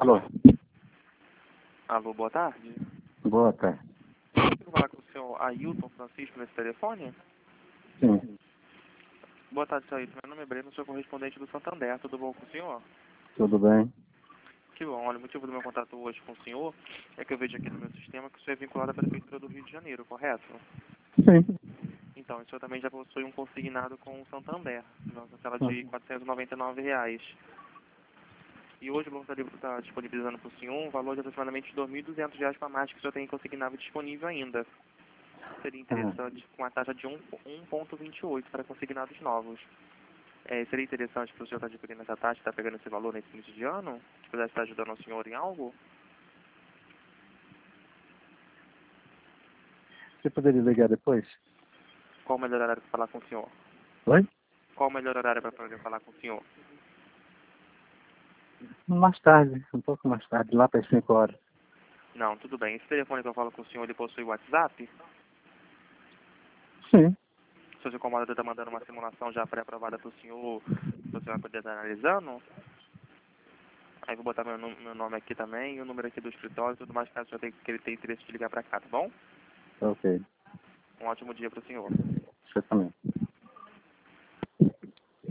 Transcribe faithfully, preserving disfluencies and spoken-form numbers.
Alô? Alô, boa tarde. Boa tarde. Consigo falar com o senhor Ailton Francisco nesse telefone? Sim, Boa tarde, senhor Ailton. Meu nome é Breno, sou correspondente do Santander. Tudo bom com o senhor? tudo bem? Que bom. Olha, o motivo do meu contato hoje com o senhor é que eu vejo aqui no meu sistema que o senhor é vinculado à Prefeitura do Rio de Janeiro, correto? Sim. Então, o senhor também já possui um consignado com o Santander, na tela de Uhum. quatrocentos e noventa e nove reais. E hoje o Banco da Livre está disponibilizando para o senhor um valor de aproximadamente dois mil e duzentos reais para mais que o senhor tem consignado disponível ainda. Seria Uhum. interessante com a taxa de um vírgula vinte e oito para consignados novos. É, seria interessante para o senhor estar adquirindo essa taxa, estar pegando esse valor nesse início de ano? Se pudesse estar ajudando o senhor em algo? Você poderia ligar depois? Qual o melhor horário para falar com o senhor? Oi? Qual o melhor horário para poder falar com o senhor? Mais tarde, um pouco mais tarde, lá para as cinco horas. Não, tudo bem. Esse telefone que eu falo com o senhor, ele possui WhatsApp? Sim. O senhor se incomoda de eu estar mandando uma simulação já pré-aprovada para o senhor, para o senhor poder estar analisando? Aí vou botar meu, nu- meu nome aqui também, e o número aqui do escritório e tudo mais, caso o senhor tenha, que ele tenha interesse de ligar para cá, tá bom? Ok. Um ótimo dia para o senhor. Você também.